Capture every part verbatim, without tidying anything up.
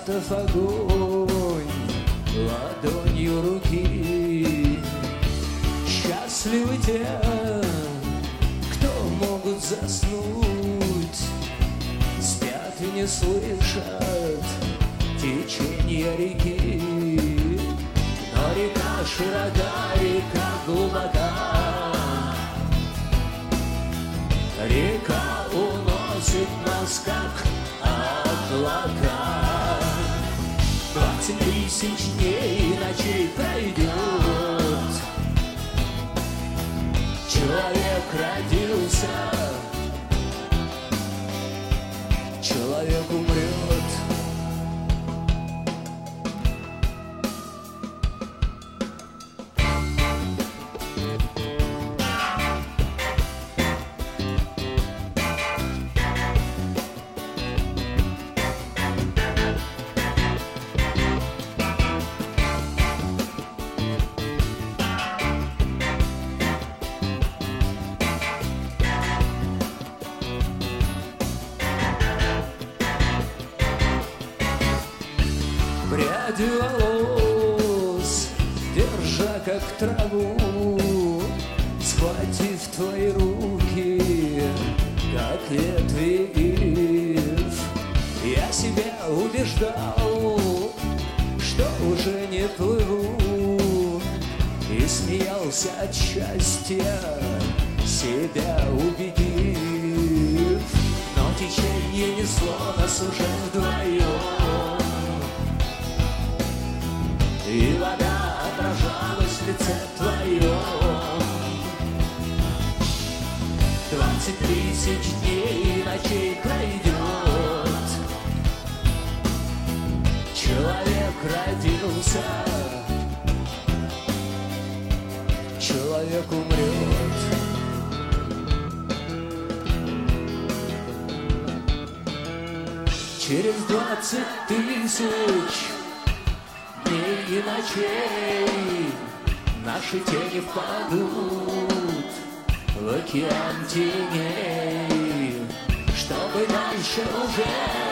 спрятав огонь ладонью руки. Счастливы те, кто могут заснуть, спят и не слышат течение реки. Но река широка, река глубока, река уносит нас, как облака. Двадцать тысяч дней и ночей пройдет, человек родился, человек умрет. Пряди волос, держа как траву, схватив твои руки, как ветви ив, я себя убеждал, что уже не плыву, и смеялся от счастья, себя убедив. Но течение несло нас уже вдвоем, и вода отражалась в лице твоем. Двадцать тысяч дней и ночей пройдет, человек родился, человек умрет. Через двадцать тысяч дней и ночей наши тени впадут в океан теней, чтобы дальше уже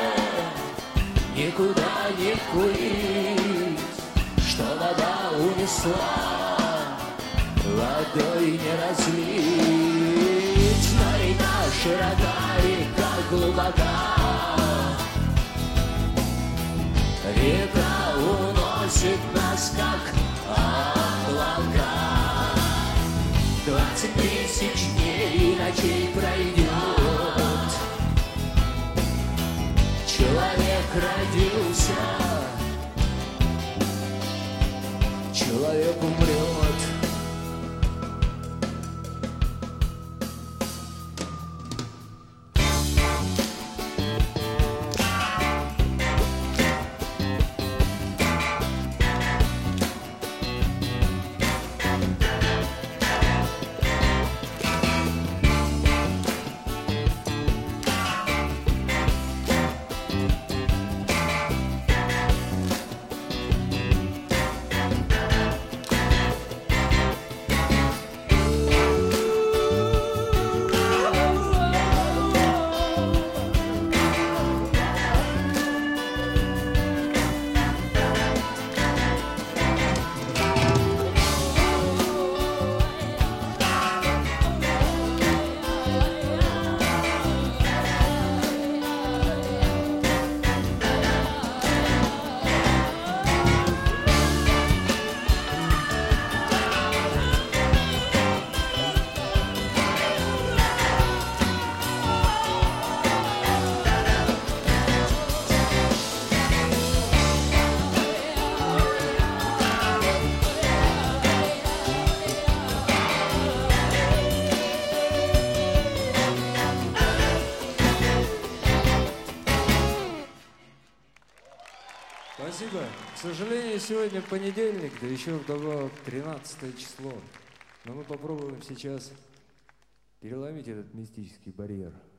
никуда не плыть, что вода унесла, водой не разлить. Но река широка, река глубока, река уносит нас, как облака. Двадцать тысяч дней и ночей пройдет, человек родился, человек умрет. Спасибо. К сожалению, сегодня понедельник, да еще вдобавок тринадцатое число. Но мы попробуем сейчас переломить этот мистический барьер.